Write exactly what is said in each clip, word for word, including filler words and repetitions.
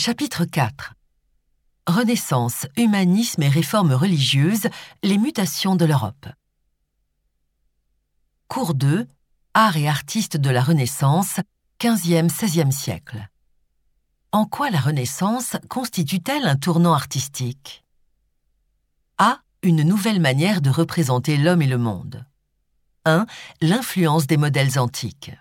Chapitre quatre. Renaissance, humanisme et réformes religieuses, les mutations de l'Europe. Cours deux. Art et artistes de la Renaissance, quinzième seizième siècle. En quoi la Renaissance constitue-t-elle un tournant artistique? A. Une nouvelle manière de représenter l'homme et le monde. un. L'influence des modèles antiques.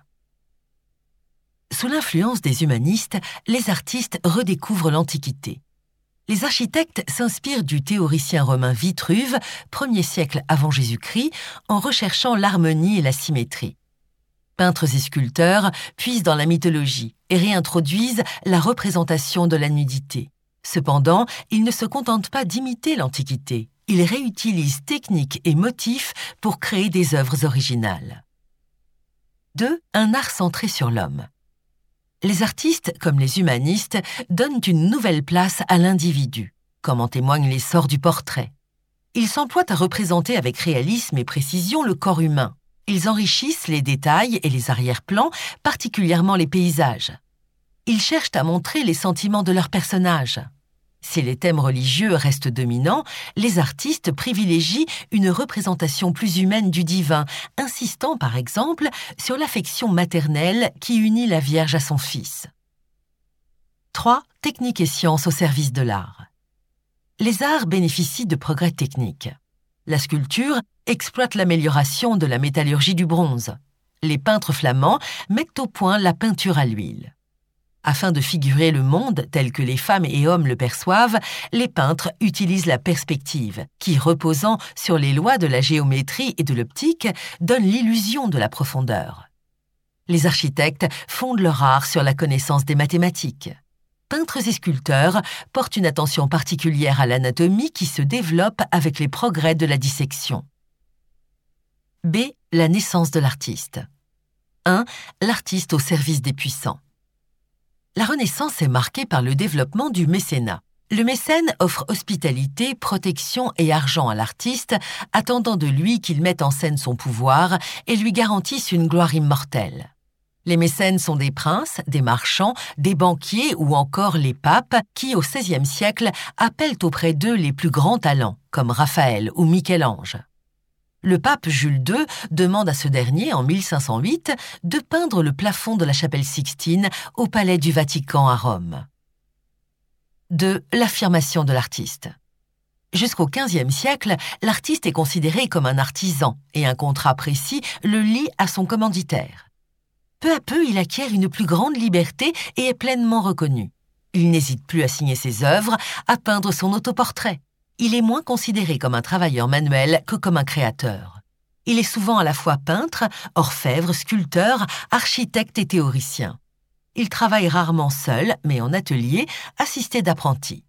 Sous l'influence des humanistes, les artistes redécouvrent l'Antiquité. Les architectes s'inspirent du théoricien romain Vitruve, premier siècle avant Jésus-Christ, en recherchant l'harmonie et la symétrie. Peintres et sculpteurs puisent dans la mythologie et réintroduisent la représentation de la nudité. Cependant, ils ne se contentent pas d'imiter l'Antiquité. Ils réutilisent techniques et motifs pour créer des œuvres originales. deux. Un art centré sur l'homme. Les artistes, comme les humanistes, donnent une nouvelle place à l'individu, comme en témoigne l'essor du portrait. Ils s'emploient à représenter avec réalisme et précision le corps humain. Ils enrichissent les détails et les arrière-plans, particulièrement les paysages. Ils cherchent à montrer les sentiments de leurs personnages. Si les thèmes religieux restent dominants, les artistes privilégient une représentation plus humaine du divin, insistant par exemple sur l'affection maternelle qui unit la Vierge à son Fils. trois. Technique et sciences au service de l'art. Les arts bénéficient de progrès techniques. La sculpture exploite l'amélioration de la métallurgie du bronze. Les peintres flamands mettent au point la peinture à l'huile. Afin de figurer le monde tel que les femmes et hommes le perçoivent, les peintres utilisent la perspective, qui, reposant sur les lois de la géométrie et de l'optique, donne l'illusion de la profondeur. Les architectes fondent leur art sur la connaissance des mathématiques. Peintres et sculpteurs portent une attention particulière à l'anatomie qui se développe avec les progrès de la dissection. B. La naissance de l'artiste. un. L'artiste au service des puissants. La Renaissance est marquée par le développement du mécénat. Le mécène offre hospitalité, protection et argent à l'artiste, attendant de lui qu'il mette en scène son pouvoir et lui garantisse une gloire immortelle. Les mécènes sont des princes, des marchands, des banquiers ou encore les papes qui, au seizième siècle, appellent auprès d'eux les plus grands talents, comme Raphaël ou Michel-Ange. Le pape Jules deux demande à ce dernier, en mille cinq cent huit, de peindre le plafond de la chapelle Sixtine au palais du Vatican à Rome. deux. L'affirmation de l'artiste. Jusqu'au quinzième siècle, l'artiste est considéré comme un artisan et un contrat précis le lie à son commanditaire. Peu à peu, il acquiert une plus grande liberté et est pleinement reconnu. Il n'hésite plus à signer ses œuvres, à peindre son autoportrait. Il est moins considéré comme un travailleur manuel que comme un créateur. Il est souvent à la fois peintre, orfèvre, sculpteur, architecte et théoricien. Il travaille rarement seul, mais en atelier, assisté d'apprentis.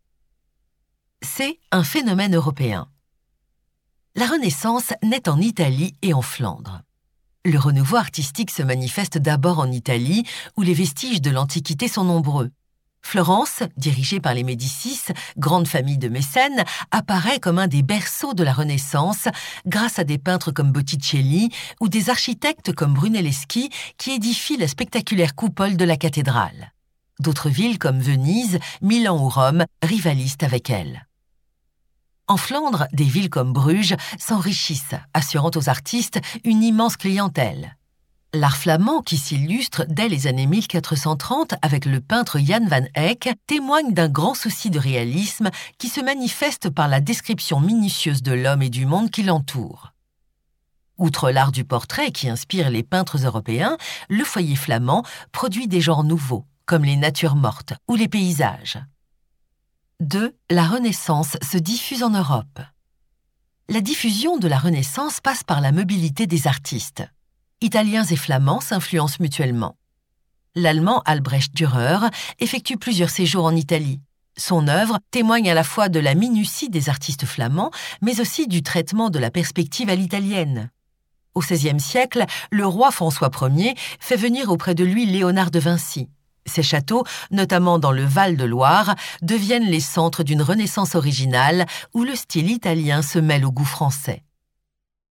C'est un phénomène européen. La Renaissance naît en Italie et en Flandre. Le renouveau artistique se manifeste d'abord en Italie, où les vestiges de l'Antiquité sont nombreux. Florence, dirigée par les Médicis, grande famille de mécènes, apparaît comme un des berceaux de la Renaissance grâce à des peintres comme Botticelli ou des architectes comme Brunelleschi qui édifient la spectaculaire coupole de la cathédrale. D'autres villes comme Venise, Milan ou Rome rivalisent avec elle. En Flandre, des villes comme Bruges s'enrichissent, assurant aux artistes une immense clientèle. L'art flamand, qui s'illustre dès les années mille quatre cent trente avec le peintre Jan van Eyck, témoigne d'un grand souci de réalisme qui se manifeste par la description minutieuse de l'homme et du monde qui l'entoure. Outre l'art du portrait qui inspire les peintres européens, le foyer flamand produit des genres nouveaux, comme les natures mortes ou les paysages. deux. La Renaissance se diffuse en Europe. La diffusion de la Renaissance passe par la mobilité des artistes. Italiens et Flamands s'influencent mutuellement. L'Allemand Albrecht Dürer effectue plusieurs séjours en Italie. Son œuvre témoigne à la fois de la minutie des artistes flamands, mais aussi du traitement de la perspective à l'italienne. Au seizième siècle, le roi François Ier fait venir auprès de lui Léonard de Vinci. Ces châteaux, notamment dans le Val-de-Loire, deviennent les centres d'une Renaissance originale où le style italien se mêle au goût français.